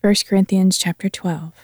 1 Corinthians chapter 12.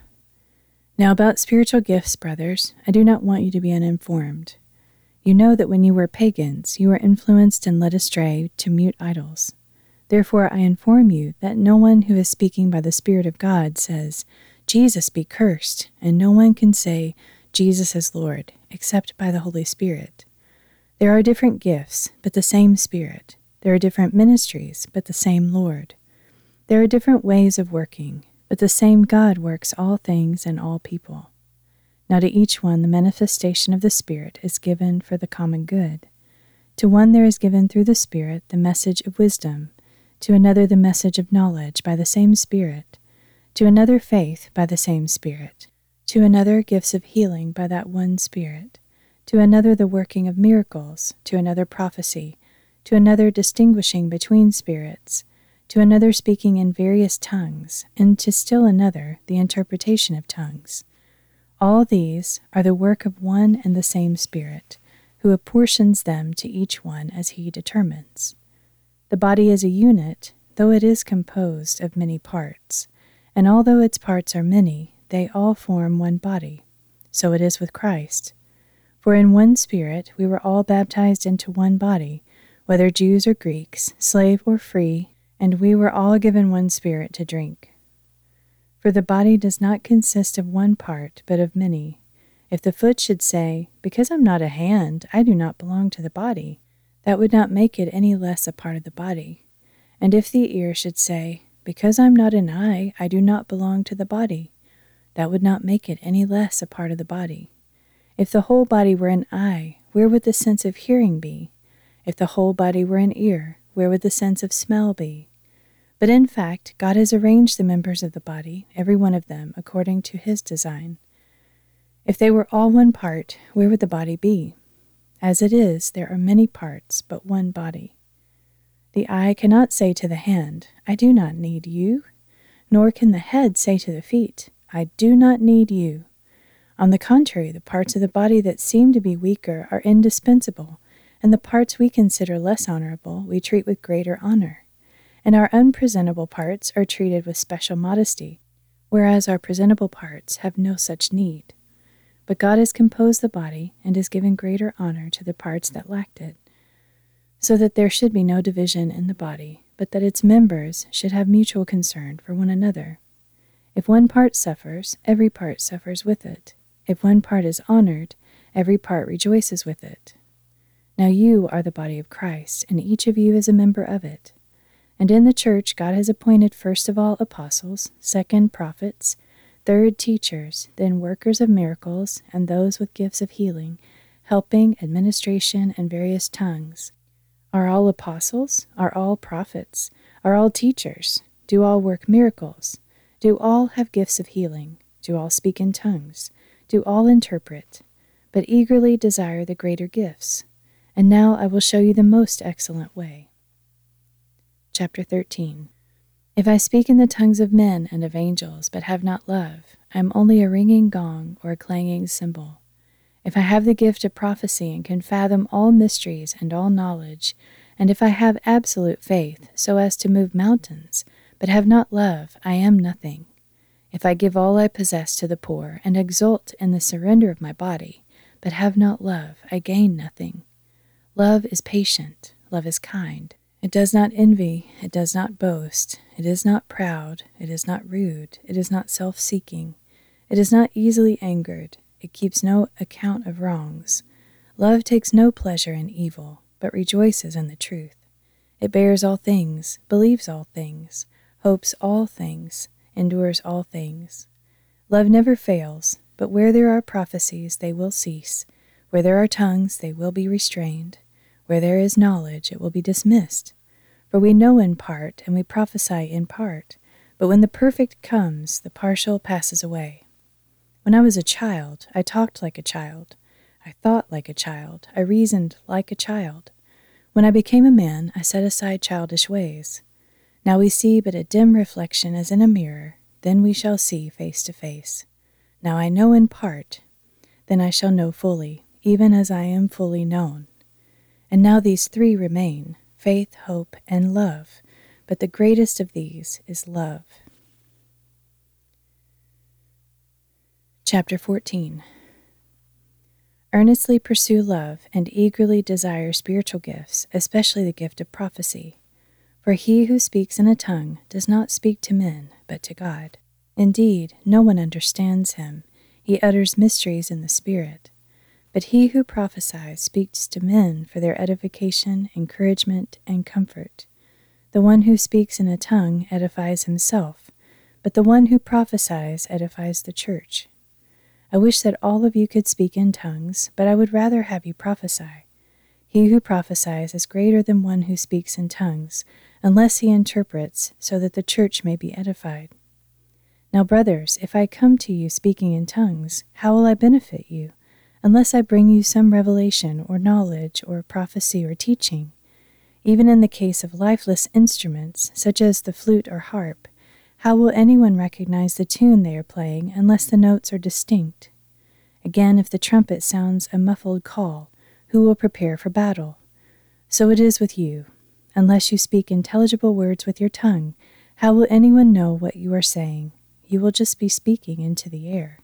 Now about spiritual gifts, brothers, I do not want you to be uninformed. You know that when you were pagans, you were influenced and led astray to mute idols. Therefore I inform you that no one who is speaking by the Spirit of God says, Jesus be cursed, and no one can say, Jesus is Lord, except by the Holy Spirit. There are different gifts, but the same Spirit. There are different ministries, but the same Lord. There are different ways of working, but the same God works all things in all people. Now to each one the manifestation of the Spirit is given for the common good. To one there is given through the Spirit the message of wisdom, to another the message of knowledge by the same Spirit, to another faith by the same Spirit, to another gifts of healing by that one Spirit, to another the working of miracles, to another prophecy, to another distinguishing between spirits, to another speaking in various tongues, and to still another the interpretation of tongues. All these are the work of one and the same Spirit, who apportions them to each one as he determines. The body is a unit, though it is composed of many parts, and although its parts are many, they all form one body. So it is with Christ. For in one Spirit we were all baptized into one body, whether Jews or Greeks, slave or free, and we were all given one Spirit to drink. For the body does not consist of one part, but of many. If the foot should say, because I'm not a hand, I do not belong to the body, that would not make it any less a part of the body. And if the ear should say, because I'm not an eye, I do not belong to the body, that would not make it any less a part of the body. If the whole body were an eye, where would the sense of hearing be? If the whole body were an ear, where would the sense of smell be? But in fact, God has arranged the members of the body, every one of them, according to his design. If they were all one part, where would the body be? As it is, there are many parts, but one body. The eye cannot say to the hand, I do not need you, nor can the head say to the feet, I do not need you. On the contrary, the parts of the body that seem to be weaker are indispensable, and the parts we consider less honorable we treat with greater honor. And our unpresentable parts are treated with special modesty, whereas our presentable parts have no such need. But God has composed the body and has given greater honor to the parts that lacked it, so that there should be no division in the body, but that its members should have mutual concern for one another. If one part suffers, every part suffers with it. If one part is honored, every part rejoices with it. Now you are the body of Christ, and each of you is a member of it. And in the church God has appointed first of all apostles, second prophets, third teachers, then workers of miracles, and those with gifts of healing, helping, administration, and various tongues. Are all apostles? Are all prophets? Are all teachers? Do all work miracles? Do all have gifts of healing? Do all speak in tongues? Do all interpret? But eagerly desire the greater gifts. And now I will show you the most excellent way. Chapter 13. If I speak in the tongues of men and of angels, but have not love, I am only a ringing gong or a clanging cymbal. If I have the gift of prophecy and can fathom all mysteries and all knowledge, and if I have absolute faith so as to move mountains, but have not love, I am nothing. If I give all I possess to the poor and exult in the surrender of my body, but have not love, I gain nothing. Love is patient, love is kind. It does not envy, it does not boast, it is not proud, it is not rude, it is not self-seeking, it is not easily angered, it keeps no account of wrongs. Love takes no pleasure in evil, but rejoices in the truth. It bears all things, believes all things, hopes all things, endures all things. Love never fails, but where there are prophecies they will cease, where there are tongues they will be restrained, where there is knowledge, it will be dismissed. For we know in part, and we prophesy in part, but when the perfect comes, the partial passes away. When I was a child, I talked like a child. I thought like a child. I reasoned like a child. When I became a man, I set aside childish ways. Now we see but a dim reflection as in a mirror, then we shall see face to face. Now I know in part, then I shall know fully, even as I am fully known. And now these three remain, faith, hope, and love, but the greatest of these is love. Chapter 14. Earnestly pursue love and eagerly desire spiritual gifts, especially the gift of prophecy. For he who speaks in a tongue does not speak to men, but to God. Indeed, no one understands him. He utters mysteries in the Spirit. But he who prophesies speaks to men for their edification, encouragement, and comfort. The one who speaks in a tongue edifies himself, but the one who prophesies edifies the church. I wish that all of you could speak in tongues, but I would rather have you prophesy. He who prophesies is greater than one who speaks in tongues, unless he interprets, so that the church may be edified. Now, brothers, if I come to you speaking in tongues, how will I benefit you, unless I bring you some revelation or knowledge or prophecy or teaching? Even in the case of lifeless instruments, such as the flute or harp, how will anyone recognize the tune they are playing unless the notes are distinct? Again, if the trumpet sounds a muffled call, who will prepare for battle? So it is with you. Unless you speak intelligible words with your tongue, how will anyone know what you are saying? You will just be speaking into the air.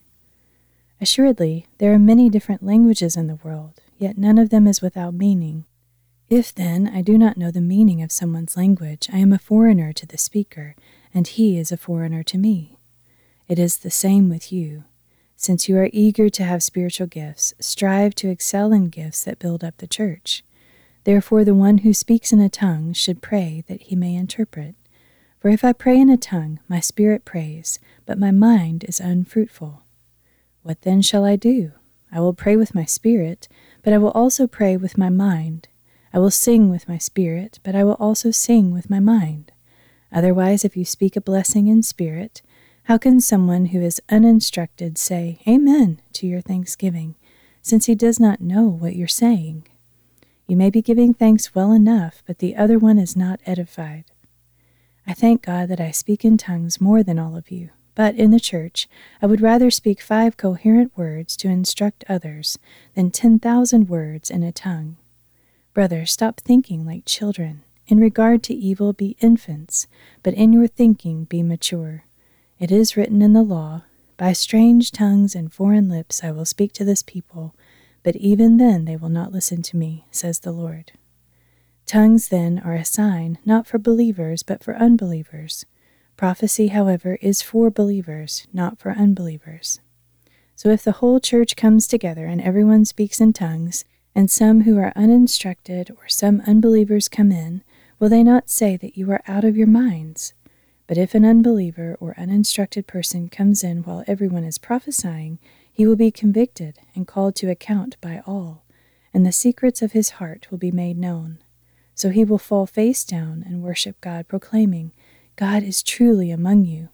Assuredly, there are many different languages in the world, yet none of them is without meaning. If, then, I do not know the meaning of someone's language, I am a foreigner to the speaker, and he is a foreigner to me. It is the same with you. Since you are eager to have spiritual gifts, strive to excel in gifts that build up the church. Therefore the one who speaks in a tongue should pray that he may interpret. For if I pray in a tongue, my spirit prays, but my mind is unfruitful. What then shall I do? I will pray with my spirit, but I will also pray with my mind. I will sing with my spirit, but I will also sing with my mind. Otherwise, if you speak a blessing in spirit, how can someone who is uninstructed say, Amen, to your thanksgiving, since he does not know what you're saying? You may be giving thanks well enough, but the other one is not edified. I thank God that I speak in tongues more than all of you, but in the church I would rather speak 5 coherent words to instruct others than 10,000 words in a tongue. Brothers, stop thinking like children. In regard to evil, be infants, but in your thinking be mature. It is written in the law, By strange tongues and foreign lips I will speak to this people, but even then they will not listen to me, says the Lord. Tongues, then, are a sign, not for believers, but for unbelievers. Prophecy, however, is for believers, not for unbelievers. So if the whole church comes together and everyone speaks in tongues, and some who are uninstructed or some unbelievers come in, will they not say that you are out of your minds? But if an unbeliever or uninstructed person comes in while everyone is prophesying, he will be convicted and called to account by all, and the secrets of his heart will be made known. So he will fall face down and worship God, proclaiming, God is truly among you.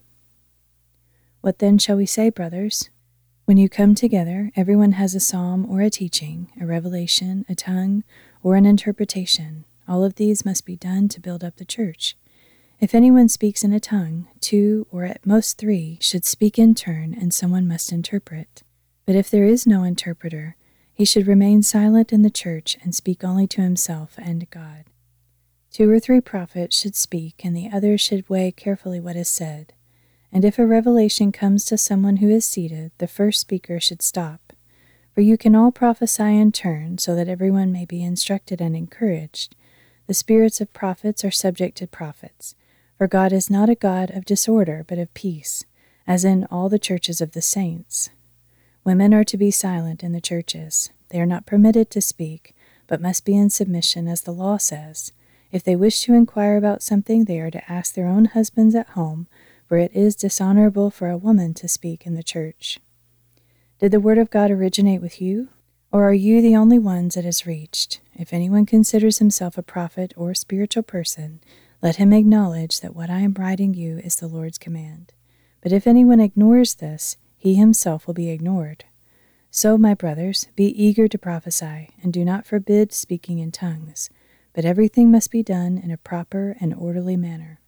What then shall we say, brothers? When you come together, everyone has a psalm or a teaching, a revelation, a tongue, or an interpretation. All of these must be done to build up the church. If anyone speaks in a tongue, 2 or at most 3 should speak in turn, and someone must interpret. But if there is no interpreter, he should remain silent in the church and speak only to himself and God. 2 or 3 prophets should speak, and the others should weigh carefully what is said. And if a revelation comes to someone who is seated, the first speaker should stop. For you can all prophesy in turn, so that everyone may be instructed and encouraged. The spirits of prophets are subject to prophets. For God is not a God of disorder, but of peace, as in all the churches of the saints. Women are to be silent in the churches. They are not permitted to speak, but must be in submission, as the law says. If they wish to inquire about something, they are to ask their own husbands at home, for it is dishonorable for a woman to speak in the church. Did the word of God originate with you? Or are you the only ones it has reached? If anyone considers himself a prophet or spiritual person, let him acknowledge that what I am writing you is the Lord's command. But if anyone ignores this, he himself will be ignored. So, my brothers, be eager to prophesy, and do not forbid speaking in tongues, but everything must be done in a proper and orderly manner.